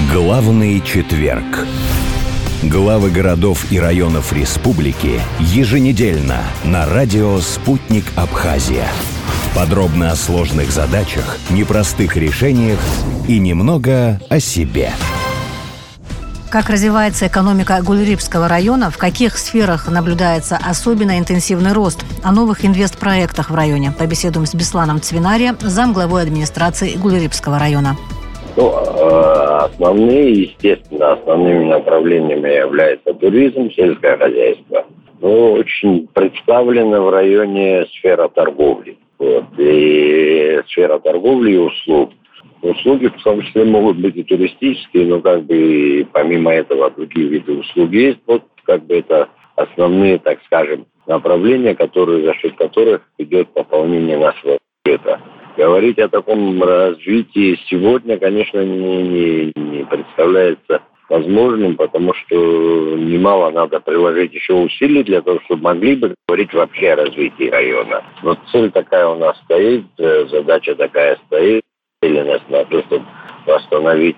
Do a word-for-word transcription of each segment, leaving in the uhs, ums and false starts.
Главный четверг. Главы городов и районов республики еженедельно на радио «Спутник Абхазия». Подробно о сложных задачах, непростых решениях и немного о себе. Как развивается экономика Гулрипского района, в каких сферах наблюдается особенно интенсивный рост, о новых инвестпроектах в районе. Побеседуем с Бесланом Цвинария, замглавой администрации Гулрипского района. Ну, основные, естественно, основными направлениями являются туризм, сельское хозяйство. Ну, очень представлена в районе сфера торговли. Вот, и сфера торговли и услуг. Услуги, в том числе, могут быть и туристические, но как бы помимо этого другие виды услуг есть. Вот как бы это основные, так скажем, направления, которые, за счет которых идет пополнение нашего бюджета. Говорить о таком развитии сегодня, конечно, не, не, не представляется возможным, потому что немало надо приложить еще усилий для того, чтобы могли бы говорить вообще о развитии района. Но цель такая у нас стоит, задача такая стоит, целенность на то, чтобы восстановить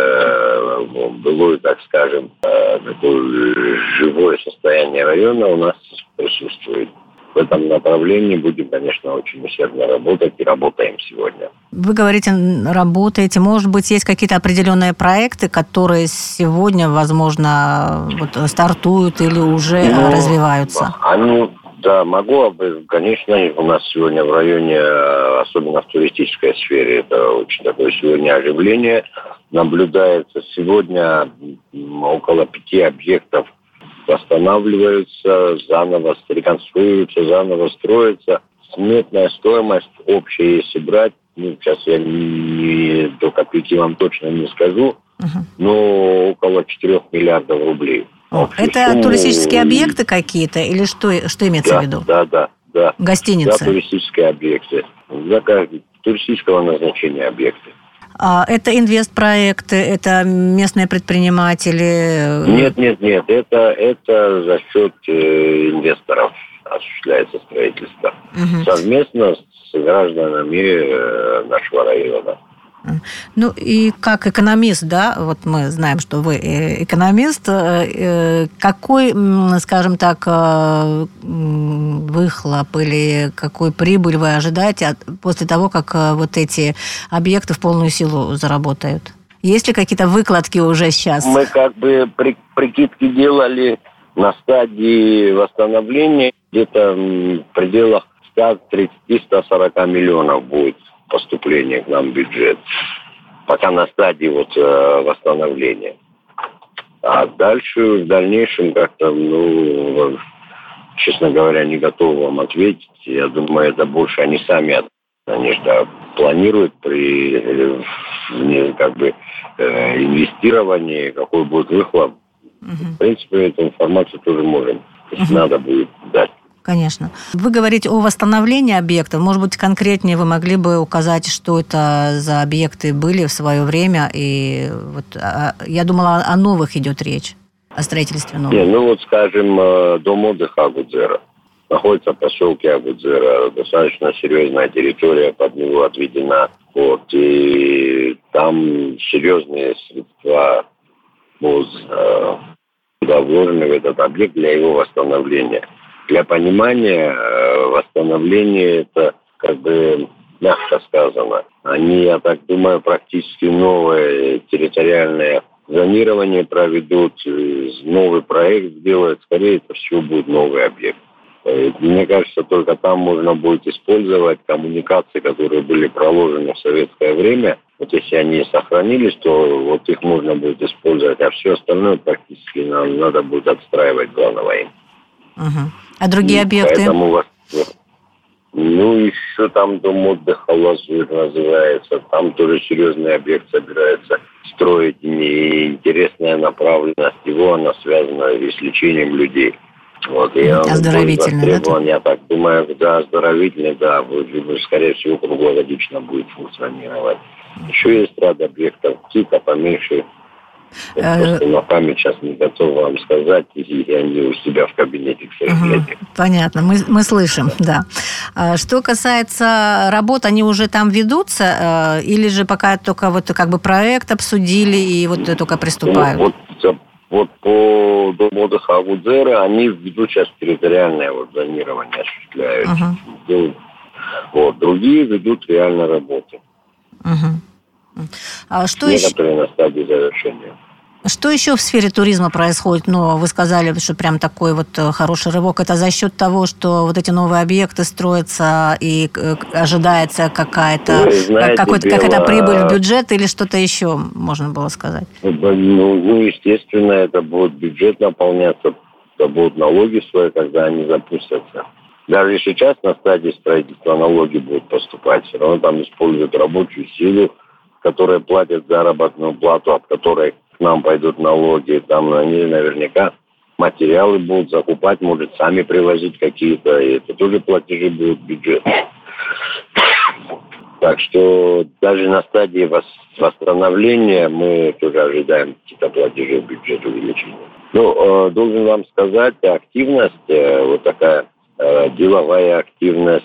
э, былое, так скажем, э, такое живое состояние района у нас присутствует. В этом направлении будем, конечно, очень усердно работать и работаем сегодня. Вы говорите, работаете. Может быть, есть какие-то определенные проекты, которые сегодня, возможно, вот, стартуют или уже ну, развиваются? Они, да, могу. Конечно, у нас сегодня в районе, особенно в туристической сфере, это очень такое сегодня оживление наблюдается. Сегодня около пяти объектов восстанавливаются, заново реконструируются, заново строятся. Сметная стоимость общая, если брать, ну, сейчас я не, до копейки вам точно не скажу, uh-huh. но около четырех миллиардов рублей. Oh, это сумму... туристические объекты какие-то или что, что имеется да, в виду? Да, да, да. Гостиницы? Да, туристические объекты. За каждый туристического назначения объекты. Это инвестпроекты, это местные предприниматели? Нет, нет, нет. Это, это за счет э, инвесторов осуществляется строительство. Угу. Совместно с гражданами э, нашего района. Ну и как экономист, да, вот мы знаем, что вы экономист, какой, скажем так, выхлоп или какой прибыль вы ожидаете после того, как вот эти объекты в полную силу заработают? Есть ли какие-то выкладки уже сейчас? Мы как бы прикидки делали на стадии восстановления, где-то в пределах ста тридцати - ста сорока миллионов будет поступление к нам в бюджет, пока на стадии вот э, восстановления. А дальше, в дальнейшем, как-то, ну, честно говоря, не готов вам ответить. Я думаю, это больше они сами, конечно, планируют при не, как бы э, инвестировании, какой будет выхлоп. Uh-huh. В принципе, эту информацию тоже можем, если uh-huh. надо будет дать. Конечно. Вы говорите о восстановлении объектов. Может быть, конкретнее вы могли бы указать, что это за объекты были в свое время? И вот я думала, о новых идет речь, о строительстве новых. Не, ну вот, скажем, дом отдыха Агудзера. Находится в поселке Агудзера. Достаточно серьезная территория под него отведена. Вот, и там серьезные средства МОЗ туда вложены в этот объект для его восстановления. Для понимания, восстановление это, как бы, мягко сказано. Они, я так думаю, практически новое территориальное зонирование проведут, новый проект сделают. Скорее всего, будет новый объект. Мне кажется, только там можно будет использовать коммуникации, которые были проложены в советское время. Вот если они сохранились, то вот их можно будет использовать, а все остальное практически нам надо будет отстраивать заново им. Угу. А другие и объекты? Поэтому вас, ну, еще там дом отдыха Лазурь называется. Там тоже серьезный объект собирается строить. И интересная направленность его, она связана с лечением людей. Вот, и оздоровительный, да? Я так думаю, да, оздоровительный, да, будет, скорее всего, круглогодично будет функционировать. Еще есть ряд объектов, какие-то поменьше. Я просто на память сейчас не готов вам сказать, и они у себя в кабинете, к сожалению. Угу. Понятно, мы, мы слышим, да. Что касается работ, они уже там ведутся, или же пока только вот как бы проект обсудили и вот только приступают? Ну, вот, вот по дому отдыха Агудзера они ведут сейчас территориальное вот зонирование, осуществляют. Угу. Вот, другие ведут реально работы. Угу. А что Некоторые еще? на стадии завершения. Что еще в сфере туризма происходит? Ну, вы сказали, что прям такой вот хороший рывок. Это за счет того, что вот эти новые объекты строятся и ожидается какая-то, знаете, какой-то, дело... какая-то прибыль в бюджет или что-то еще, можно было сказать? Ну, ну, естественно, это будет бюджет наполняться, это будут налоги свои, когда они запустятся. Даже сейчас на стадии строительства налоги будут поступать. Все равно там используют рабочую силу, которая платит заработную плату, от которой к нам пойдут налоги. Там они наверняка материалы будут закупать, может, сами привозить какие-то. И это тоже платежи будут в бюджет. Так что даже на стадии восстановления мы тоже ожидаем какие-то платежи в бюджет увеличения. Ну, должен вам сказать, активность, вот такая деловая активность,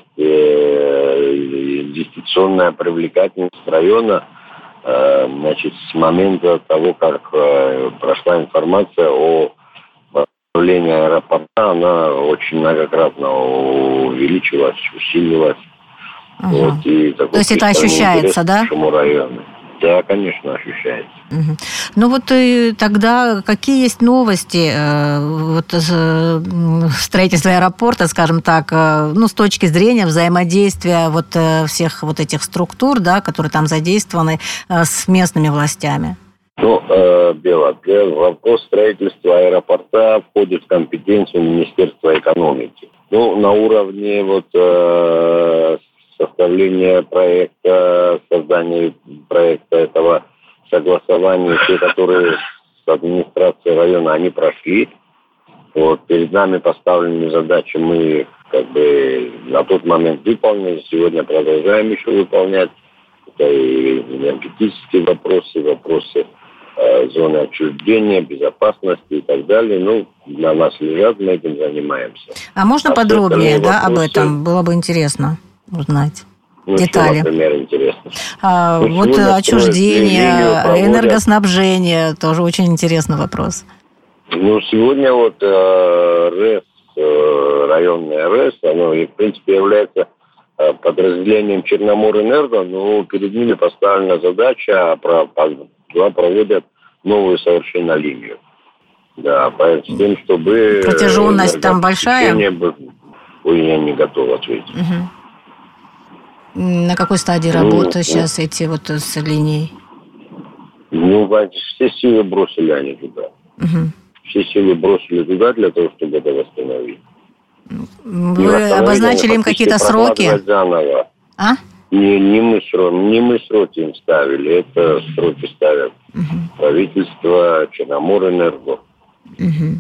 инвестиционная привлекательность района, значит, с момента того, как прошла информация о восстановлении аэропорта, она очень многократно увеличилась, усилилась. Угу. Вот, и то есть это ощущается, да? Нашему району. Да, конечно, ощущается. Угу. Ну вот и тогда какие есть новости э, вот, э, строительства аэропорта, скажем так, э, ну с точки зрения взаимодействия вот э, всех вот этих структур, да, которые там задействованы, э, с местными властями? Ну, э, Бела, вопрос строительства аэропорта входит в компетенцию Министерства экономики. Ну, на уровне вот э, составления проекта, создания проекта этого, согласования, те, которые с администрацией района, они прошли. Вот, перед нами поставлены задачи, мы как бы на тот момент выполнили, сегодня продолжаем еще выполнять. Это и энергетические вопросы, вопросы э, зоны отчуждения, безопасности и так далее. Ну, для нас лежат, мы этим занимаемся. А можно а подробнее, да, вопросы... об этом? Было бы интересно узнать. Ну, детали. Что, например, интересно? А, ну, вот отчуждение, энергоснабжение, тоже очень интересный вопрос. Ну, сегодня вот э, РЭС, э, районная РЭС, оно, в принципе, является э, подразделением Черноморэнерго, но перед ними поставлена задача, про, про, проводят новую совершенно линию. Да, с тем, чтобы... Протяженность там большая? Ой, я не готов ответить. Угу. На какой стадии ну, работы ну, сейчас эти вот с линией? Ну, все силы бросили они туда. Угу. Все силы бросили туда для того, чтобы это восстановить. Вы обозначили им какие-то сроки? Заново. А? Не, не, мы сроки, не мы сроки им ставили, это сроки ставят угу. правительство, Черноморэнерго. Угу.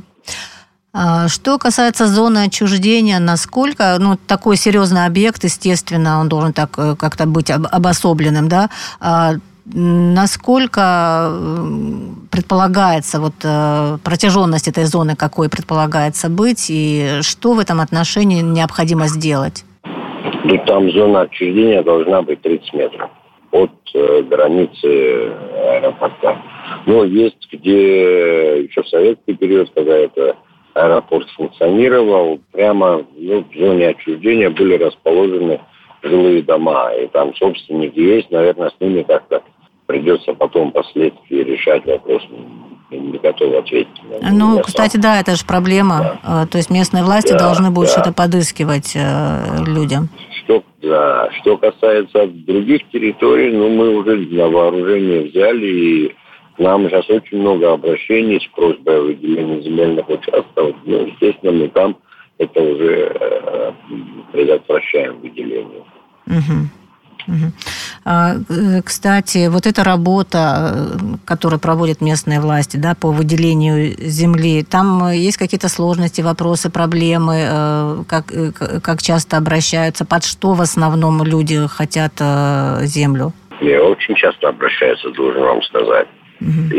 Что касается зоны отчуждения, насколько, ну, такой серьезный объект, естественно, он должен так как-то быть обособленным, да, а насколько предполагается, вот, протяженность этой зоны, какой предполагается быть, и что в этом отношении необходимо сделать? Ну, там зона отчуждения должна быть тридцать метров от э, границы аэропорта. Но есть где еще в советский период, когда это аэропорт функционировал, прямо ну, в зоне отчуждения были расположены жилые дома. И там собственники есть, наверное, с ними как-то придется потом впоследствии решать вопрос. Я не готов ответить. Ну, кстати, сам. да, это же проблема. Да. То есть местные власти да, должны будут да. что-то подыскивать э, людям. Что, да. Что касается других территорий, ну, мы уже на вооружение взяли, и нам сейчас очень много обращений с просьбой о выделении земельных участков. Ну, естественно, мы там это уже э, предотвращаем выделение. Угу. Угу. А, кстати, вот эта работа, которую проводят местные власти, да, по выделению земли, там есть какие-то сложности, вопросы, проблемы, как, как часто обращаются, под что в основном люди хотят землю? Не, очень часто обращаются, должен вам сказать. Угу. И с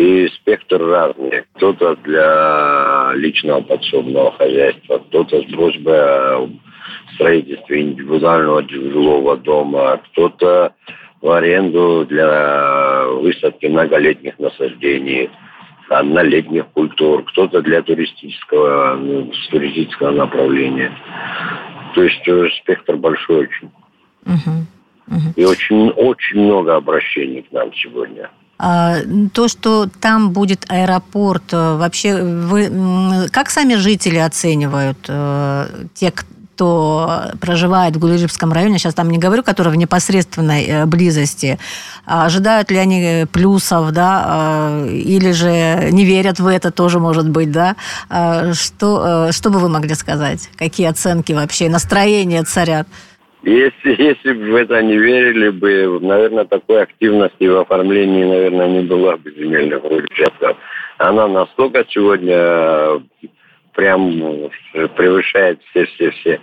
спектр разный. Кто-то для личного подсобного хозяйства, кто-то с просьбой о строительстве индивидуального жилого дома, кто-то в аренду для высадки многолетних насаждений, однолетних культур, кто-то для туристического, ну, с туристического направления. То есть спектр большой очень. Uh-huh. Uh-huh. И очень, очень много обращений к нам сегодня. А, то, что там будет аэропорт, вообще вы как сами жители оценивают э, те, кто проживает в Гулерибском районе, сейчас там не говорю, которые в непосредственной близости, ожидают ли они плюсов, да, или же не верят в это, тоже может быть, да? Что, что бы вы могли сказать? Какие оценки вообще, настроения царят? Если, если бы в это не верили бы, наверное, такой активности в оформлении, наверное, не было бы земельных участков. Она настолько сегодня прям превышает все-все-все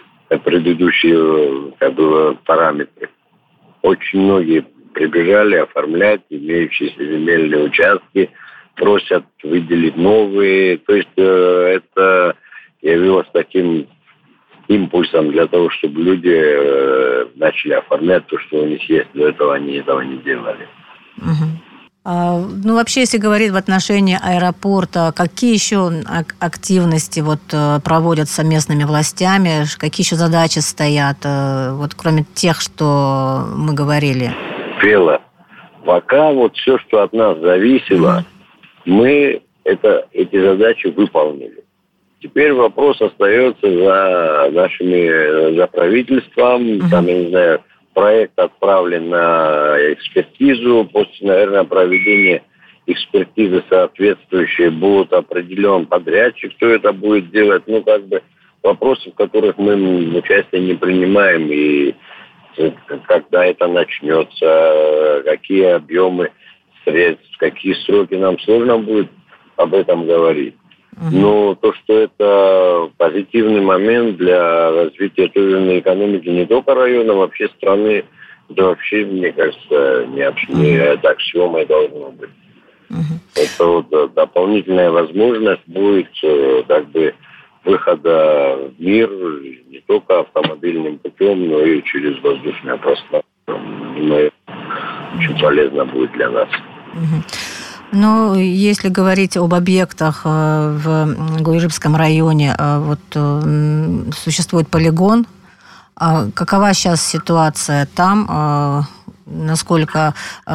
предыдущие, как бы, параметры. Очень многие прибежали оформлять имеющиеся земельные участки, просят выделить новые. То есть э, это явилось таким импульсом для того, чтобы люди э, начали оформлять то, что у них есть. До этого они этого не делали. Угу. А, ну, вообще, если говорить в отношении аэропорта, какие еще активности вот проводятся местными властями, какие еще задачи стоят, вот кроме тех, что мы говорили? Белла, пока вот все, что от нас зависело, угу. мы это, эти задачи выполнили. Теперь вопрос остается за нашими, за правительством, uh-huh. там, я не знаю, проект отправлен на экспертизу, после, наверное, проведения экспертизы соответствующей будет определен подрядчик, кто это будет делать, ну, как бы, вопросы, в которых мы участие не принимаем, и когда это начнется, какие объемы средств, какие сроки, нам сложно будет об этом говорить. Но то, что это позитивный момент для развития туризмной экономики не только района, вообще страны, это вообще, мне кажется, не, не это аксиомой должно быть. Uh-huh. Это вот дополнительная возможность будет как бы выхода в мир не только автомобильным путем, но и через воздушное пространство. Но это очень полезно будет для нас. Uh-huh. Ну, если говорить об объектах в Гулерибском районе, вот существует полигон. Какова сейчас ситуация там? Насколько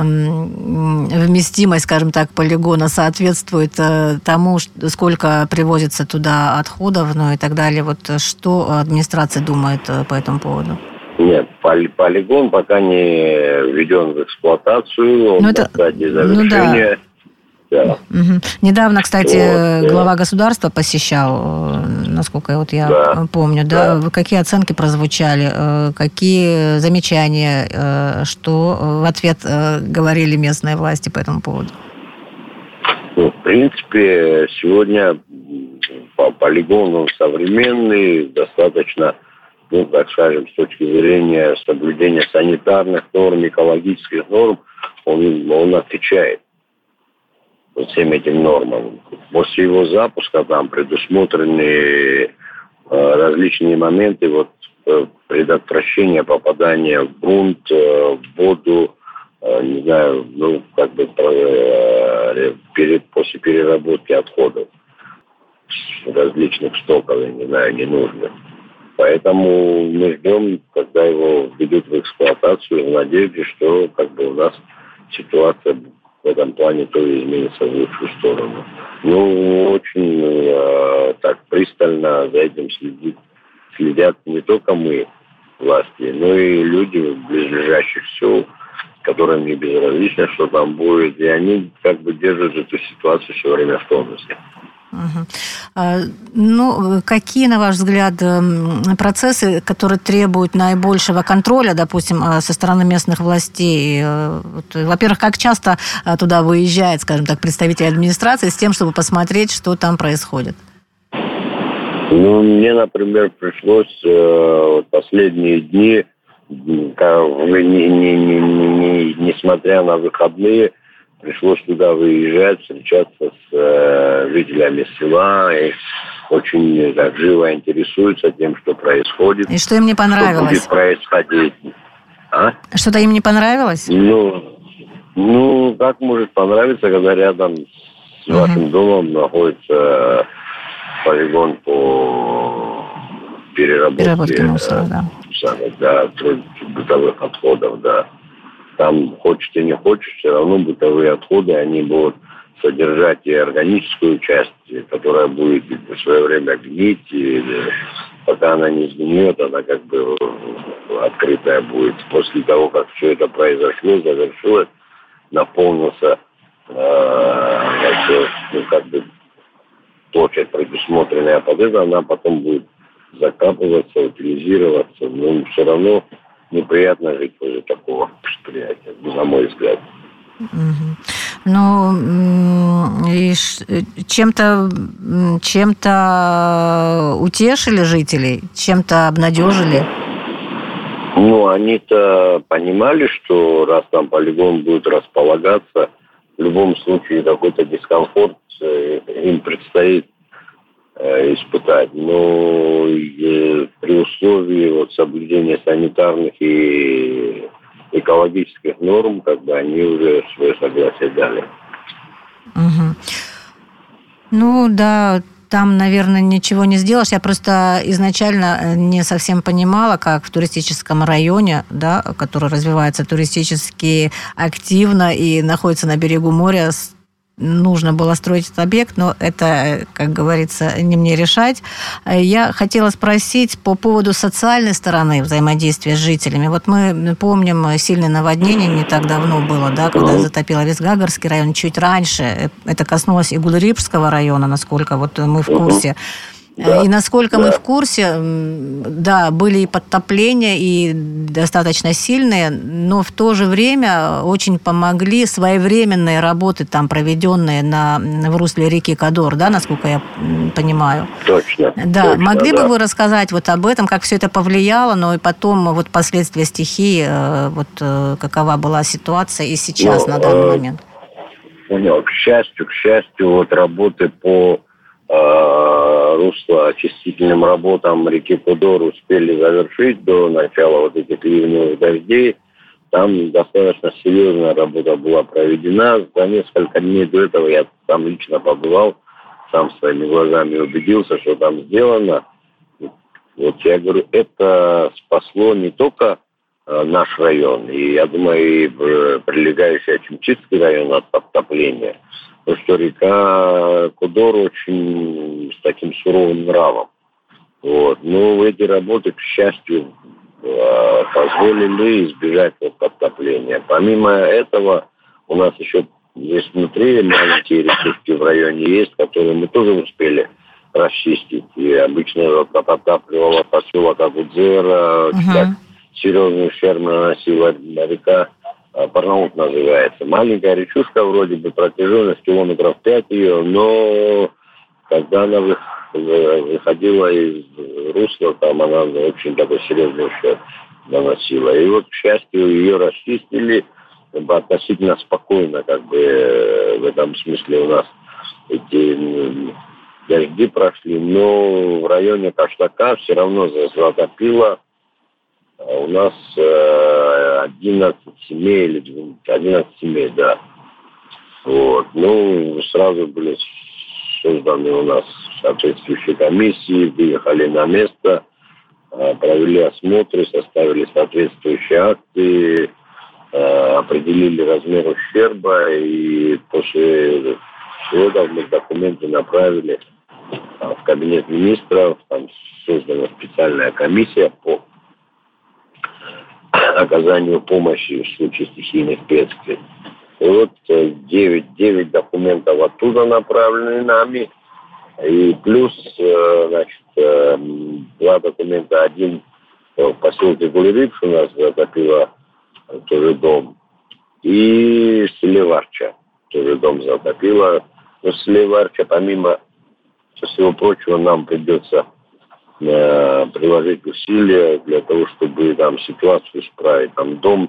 вместимость, скажем так, полигона соответствует тому, сколько привозится туда отходов, ну и так далее? Вот что администрация думает по этому поводу? Нет, полигон пока не введен в эксплуатацию, он на стадии завершения. Ну, да. Да. Угу. Недавно, кстати, вот, глава государства посещал, насколько вот я да. помню, да? Да. Какие оценки прозвучали, какие замечания, что в ответ говорили местные власти по этому поводу? Ну, в принципе, сегодня по полигону современный, достаточно, ну, так скажем, с точки зрения соблюдения санитарных норм, экологических норм, он, он отвечает всем этим нормам. После его запуска там предусмотрены э, различные моменты вот, э, предотвращения попадания в грунт, э, в воду, э, не знаю, ну, как бы э, перед, после переработки отходов различных стоков, я не знаю, ненужных. Поэтому мы ждем, когда его введут в эксплуатацию, в надежде, что как бы у нас ситуация в этом плане тоже изменится в лучшую сторону. Ну, очень э, так пристально за этим следит, следят не только мы, власти, но и люди в близлежащих сел, которым не безразлично, что там будет, и они как бы держат эту ситуацию все время в тонусе. Угу. Ну, какие, на ваш взгляд, процессы, которые требуют наибольшего контроля, допустим, со стороны местных властей? Во-первых, как часто туда выезжает, скажем так, представитель администрации с тем, чтобы посмотреть, что там происходит? Ну, мне, например, пришлось э, последние дни, как, не, не, не, не, несмотря на выходные, пришлось туда выезжать, встречаться с э, жителями села, и очень так живо интересуются тем, что происходит. И что им не понравилось? Что будет происходить. А? Что-то им не понравилось? Ну, ну, как может понравиться, когда рядом с uh-huh. вашим домом находится полигон по переработке, переработке мусора, да. Самых, да, бытовых отходов, да. Там, хочешь ты не хочешь, все равно бытовые отходы, они будут содержать и органическую часть, которая будет в свое время гнить, и пока она не сгниет, она как бы открытая будет. После того, как все это произошло, завершилось, наполнился э, ну, как бы площадь, предусмотренная под это, она потом будет закапываться, утилизироваться, но все равно неприятно жить возле такого предприятия, на мой взгляд. Угу. Ну, и чем-то, чем-то утешили жителей, чем-то обнадежили? Ну, они-то понимали, что раз там полигон будет располагаться, в любом случае какой-то дискомфорт им предстоит испытать. Но при условии вот соблюдения санитарных и экологических норм, как бы они уже свое согласие дали. Угу. Ну да, там, наверное, ничего не сделаешь. Я просто изначально не совсем понимала, как в туристическом районе, да, который развивается туристически активно и находится на берегу моря, нужно было строить этот объект, но это, как говорится, не мне решать. Я хотела спросить по поводу социальной стороны взаимодействия с жителями. Вот мы помним сильное наводнение, не так давно было, да, когда затопило весь Гагарский район. Чуть раньше это коснулось и Гулрипского района, насколько вот мы в курсе. Да, и насколько да. мы в курсе, да, были и подтопления, и достаточно сильные, но в то же время очень помогли своевременные работы, там, проведенные на, в русле реки Кодор, да, насколько я понимаю. Точно. Да. Точно, Могли да. бы вы рассказать вот об этом, как все это повлияло, но и потом вот последствия стихии, вот какова была ситуация и сейчас ну, на данный э, момент? Понял. К счастью, к счастью, вот работы по русло очистительным работам реки Кодор успели завершить до начала вот этих ливневых дождей. Там достаточно серьезная работа была проведена. За несколько дней до этого я там лично побывал, сам своими глазами убедился, что там сделано. Вот я говорю, это спасло не только наш район, и я думаю, и прилегающий Ачимчитский район от подтопления. Потому что река Кодор очень с таким суровым нравом. Вот. Но эти работы, к счастью, позволили избежать подтопления. Помимо этого, у нас еще здесь внутри маленькие речушки в районе есть, которые мы тоже успели расчистить. И обычно подтапливала поселок Агудзера, uh-huh. так серьезный ущерб наносила река Барнаул называется. Маленькая речушка, вроде бы протяженность километров пять ее, но когда она выходила из русла, там она очень такой серьезный ущерб наносила. И вот, к счастью, ее расчистили относительно спокойно, как бы в этом смысле у нас эти дожди прошли, но в районе Каштака все равно затопило. У нас одиннадцать семей или одиннадцать семей, да. Вот. Ну, сразу были созданы у нас соответствующие комиссии, выехали на место, провели осмотры, составили соответствующие акты, определили размер ущерба, и после этого мы документы направили в кабинет министров, там создана специальная комиссия по оказанию помощи в случае стихийных бедствий. И вот девять, девять документов оттуда направлены нами. И плюс, значит, два документа. Один в поселке Гулрипс у нас затопило тоже дом. И в селе Варча тоже дом затопило. Но в селе Варча, помимо всего прочего, нам придется приложить усилия для того, чтобы там ситуацию исправить. Там дом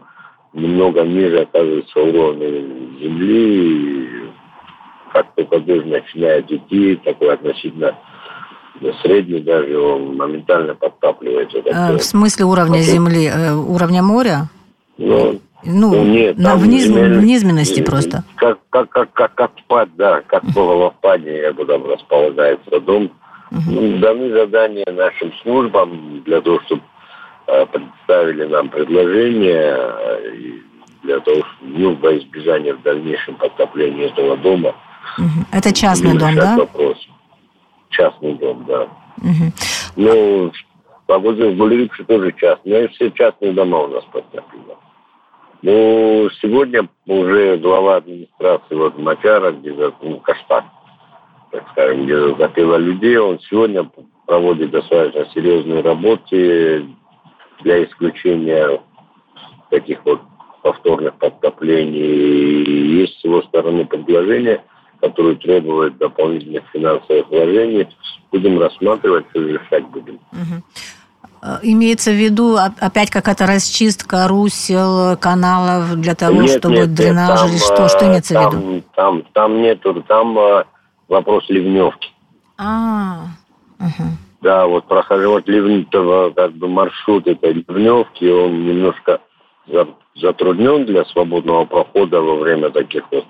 немного ниже оказывается уровня земли, и как только дождь начинает идти, такой относительно средний даже, он моментально подтапливается. А, в смысле уровня а земли? Э, уровня моря? Ну, ну, ну нет, на вниз, земель, в низменности просто. Как, как, как, как, как впад, да, как было во впадине, куда располагается дом. Uh-huh. Ну, даны задания нашим службам для того, чтобы э, представили нам предложение э, для того, чтобы, ну, во избежание в дальнейшем подтопления этого дома. Uh-huh. Это частный дом, да? Вопрос. Частный дом, да. Uh-huh. Ну, погода в Гулерипше тоже частные, все частные дома у нас подтопило. Ну, сегодня уже глава администрации вот Мачара, где ну, Каштак, так скажем, где затопило людей, он сегодня проводит достаточно серьезные работы для исключения таких вот повторных подтоплений. И есть с его стороны предложения, которые требуют дополнительных финансовых вложений. Будем рассматривать, что решать будем. Угу. Имеется в виду опять какая-то расчистка русел, каналов для того, нет, чтобы нет, дренаж нет, или что? Что имеется там, в виду? Там, там нету, там вопрос ливневки. А, угу. Да, вот прохожу вот ливневого, как бы маршрут этой ливневки, он немножко затруднен для свободного прохода во время таких вот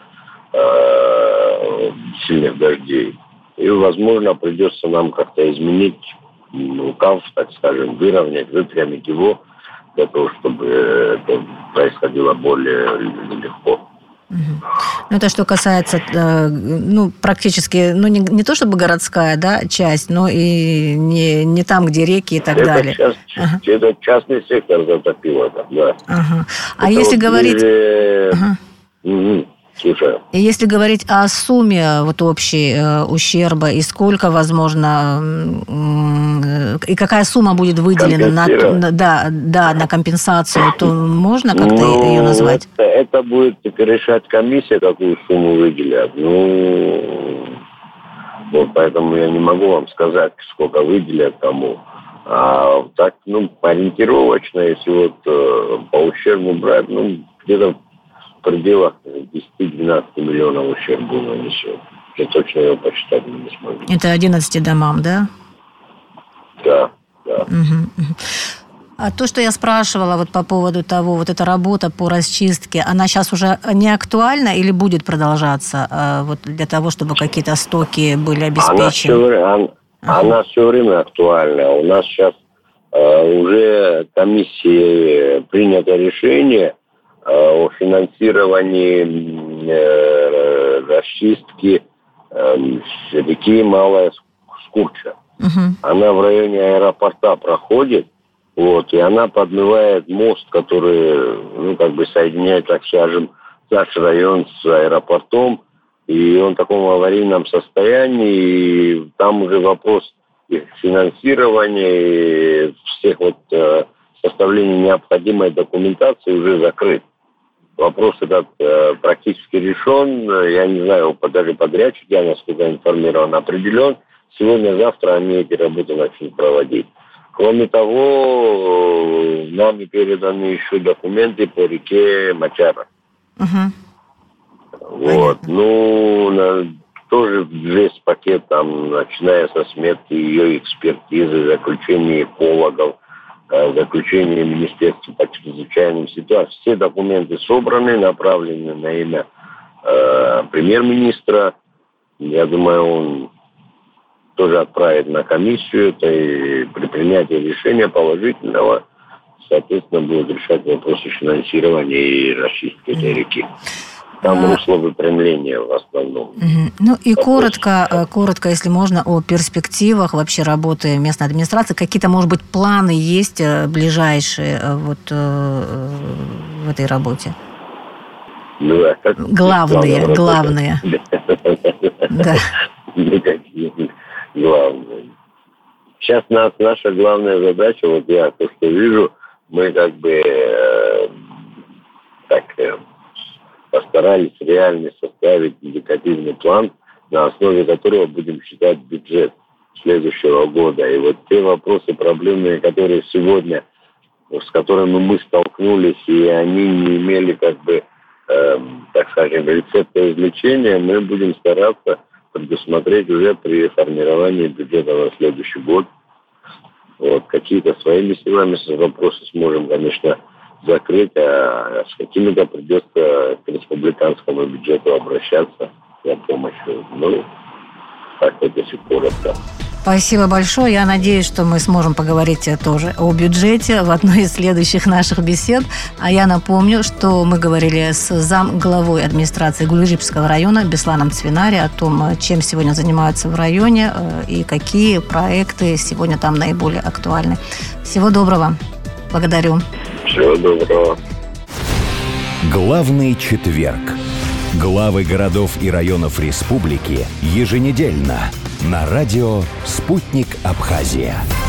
э, сильных дождей. И, возможно, придется нам как-то изменить рукав, так скажем, выровнять, выпрямить его, для того, чтобы это происходило более легко. Угу. Ну, это что касается, э, ну, практически, ну, не, не то чтобы городская, да, часть, но и не, не там, где реки и так это далее. Част, ага. Это частный сектор затопил это, да. Ага. А это если вот говорить... Ближе... Ага. Угу. Слушаю. И если говорить о сумме вот общей э, ущерба, и сколько, возможно, э, и какая сумма будет выделена на, на, да, да, на компенсацию, то можно как-то ну, ее назвать? Это, это будет решать комиссия, какую сумму выделят. Ну, вот поэтому я не могу вам сказать, сколько выделят кому. А так, ну, ориентировочно, если вот э, по ущербу брать, ну, где-то в пределах десять-двенадцать миллионов ущерб был нанесен. Я точно его посчитать не смогу. Это одиннадцати домам, да? Да, да. Угу. А то, что я спрашивала вот по поводу того, вот эта работа по расчистке, она сейчас уже не актуальна или будет продолжаться вот для того, чтобы какие-то стоки были обеспечены? Она все время, она, ага. она все время актуальна. У нас сейчас э, уже комиссией принято решение о финансировании э, расчистки э, реки Малая Скурча. Uh-huh. Она в районе аэропорта проходит, вот, и она подмывает мост, который, ну, как бы соединяет, так скажем, наш район с аэропортом, и он в таком аварийном состоянии, и там уже вопрос их финансирования, и всех вот э, составления необходимой документации уже закрыт. Вопрос этот э, практически решен. Я не знаю, даже подрядчик, я, насколько информирован, определен. Сегодня-завтра они эти работы начнут проводить. Кроме того, нам переданы еще документы по реке Мачара. Uh-huh. Вот. Ну, на, тоже весь пакет, там, начиная со сметки ее экспертизы, заключения экологов, заключение Министерства по чрезвычайным ситуациям. Все документы собраны, направлены на имя э, премьер-министра. Я думаю, он тоже отправит на комиссию это, и при принятии решения положительного, соответственно, будет решать вопросы финансирования и расчистки этой реки. Там а... русло выпрямления в основном. Угу. Ну и коротко, коротко, если можно, о перспективах вообще работы местной администрации. Какие-то, может быть, планы есть ближайшие вот в этой работе? Ну, а как главные, главные. Да. Главное. Сейчас нас, наша главная задача, вот я то, что вижу, мы как бы э, так э, постарались реально составить индикативный план, на основе которого будем считать бюджет следующего года. И вот те вопросы проблемные, которые сегодня с которыми мы столкнулись, и они не имели, как бы, э, так скажем, рецепта излечения, мы будем стараться предусмотреть уже при формировании бюджета на следующий год. Вот, какие-то своими силами вопросы сможем, конечно, закрыть, а с какими-то придется к республиканскому бюджету обращаться за помощью. Ну, так это все коротко. Спасибо большое. Я надеюсь, что мы сможем поговорить тоже о бюджете в одной из следующих наших бесед. А я напомню, что мы говорили с замглавой администрации Гулрипского района Бесланом Цвинари о том, чем сегодня занимаются в районе и какие проекты сегодня там наиболее актуальны. Всего доброго. Благодарю. Всего доброго. Главный четверг. Главы городов и районов республики еженедельно на радио «Спутник Абхазия».